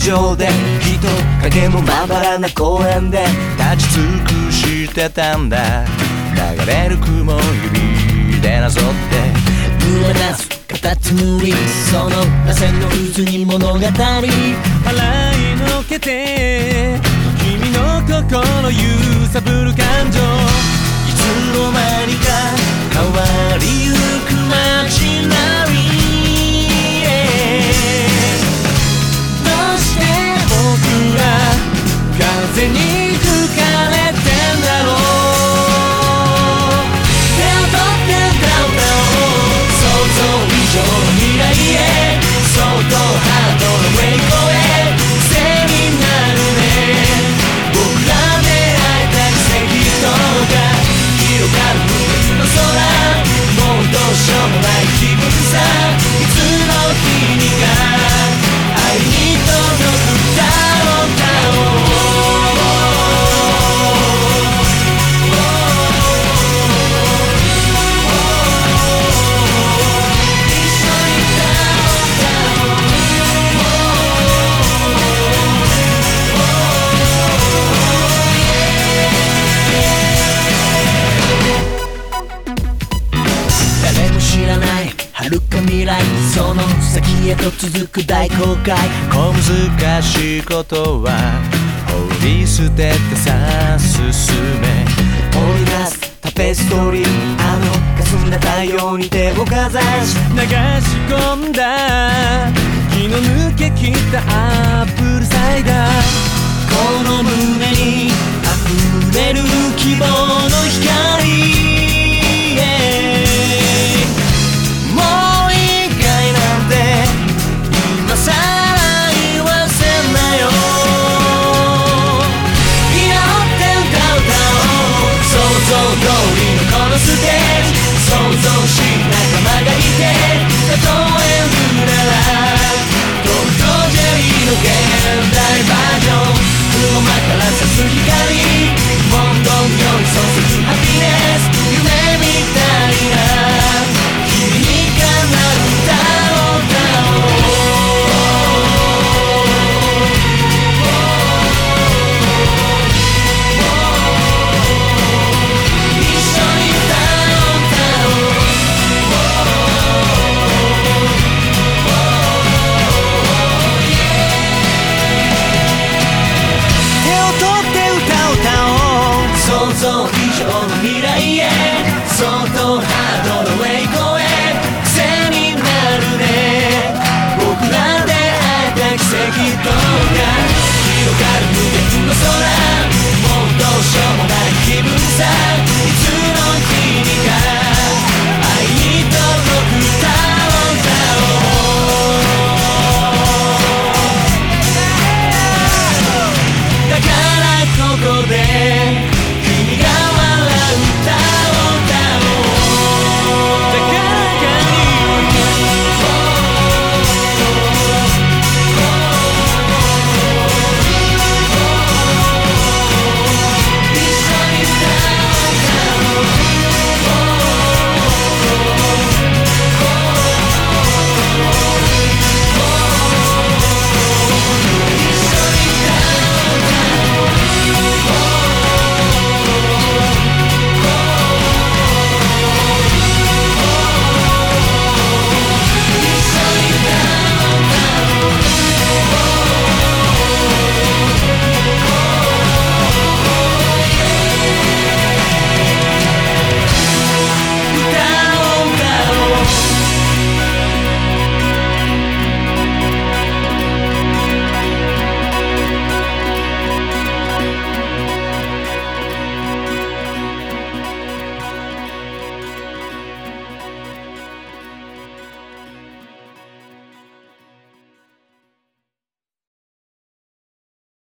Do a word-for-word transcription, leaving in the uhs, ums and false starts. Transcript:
上で人影もまばらな公園で立ち尽くしてたんだ。流れる雲指でなぞって胸なすカタツムリ、その螺旋の渦に物語払いのけて君の心揺さぶる感情、いつの間にか変わりゆく街並み、どうして僕ら風に吹かれてんだろう。手を取って歌を歌おう、想像以上の未来へ、そっとハートの上に越え癖になるね。僕ら出会えた奇跡とか広がる無限の空、もうどうしようもない気分さ、いつの日にか愛に届くだろうだろう。遥か未来、その先へと続く大航海、 小難しいことは放り捨ててさ進め、 織り出すタペストリー、あの霞んだ太陽に手をかざし流し込んだ気の抜けきったアップルサイダー、 この胸に溢れる希望の光、